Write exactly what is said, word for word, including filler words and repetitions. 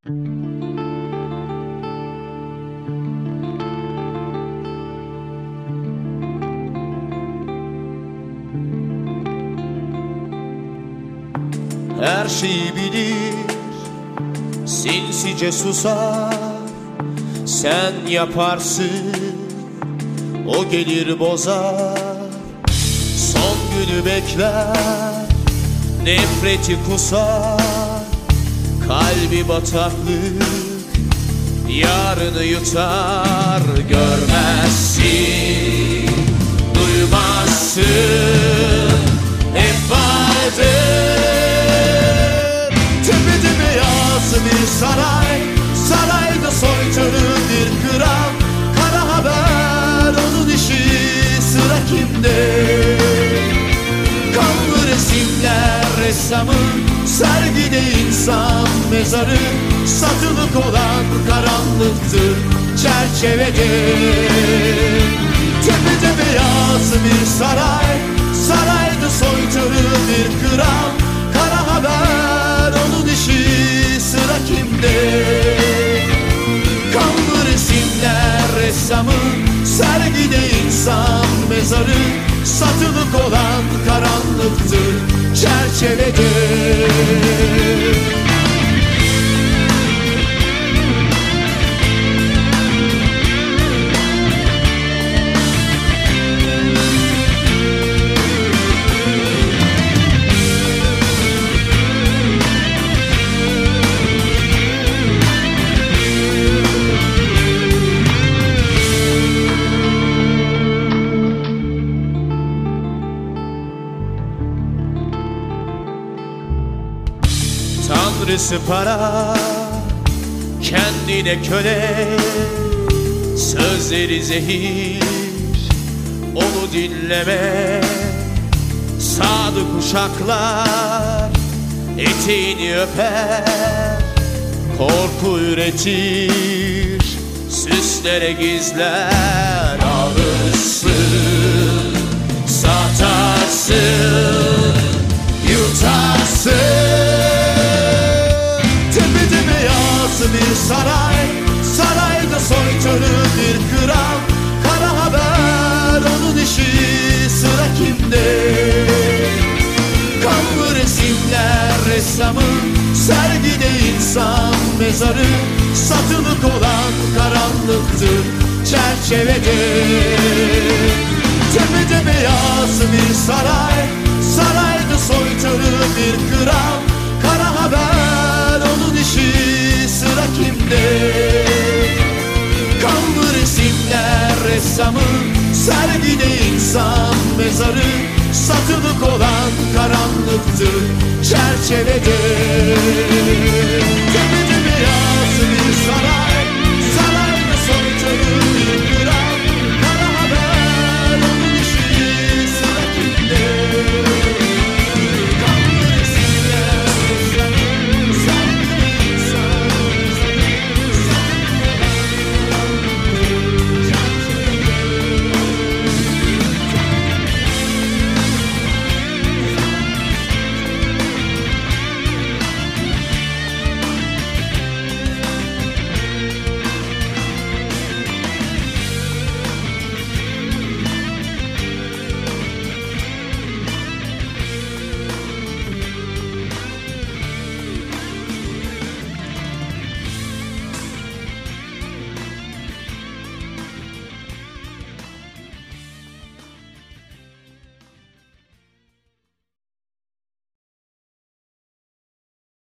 Her şeyi bilir, sinsice susar. Sen yaparsın, o gelir bozar. Son günü bekler, nefreti kusar. Kalbi bataklık, yarını yutar. Görmezsin, duymazsın, hep vardır. Tepede beyaz bir saray, sarayda soytarı bir kral. Kara haber onun işi, sıra kimde? Kanlı resimler ressamın, sergide insan mezarı. Satılık olan karanlıktır çerçevede. Tepede beyaz bir saray, sarayda soytarı bir kral. Kara haber onun işi, sıra kimde? Kanlı resimler ressamın, sergide insan mezarı. Satılık olan karanlıktır çerçevede. Tanrısı para, kendine köle. Sözleri zehir, onu dinleme. Sadık uşaklar eteğini öper. Korku üretir, süslere gizler. Alırsın, satarsın, yutarsın. Bir saray, sarayda soytarı bir kral. Kara haber onun işi, sıra kimde? Kanlı resimler ressamın, sergide insan mezarı. Satılık olan karanlıktır çerçevede. Tepede beyaz bir saray, sarayda soytarı bir kral. Kara haber onun işi, sıra kimde? Kanlı resimler ressamın, sergide insan mezarı. Satılık olan karanlıktır çerçevede.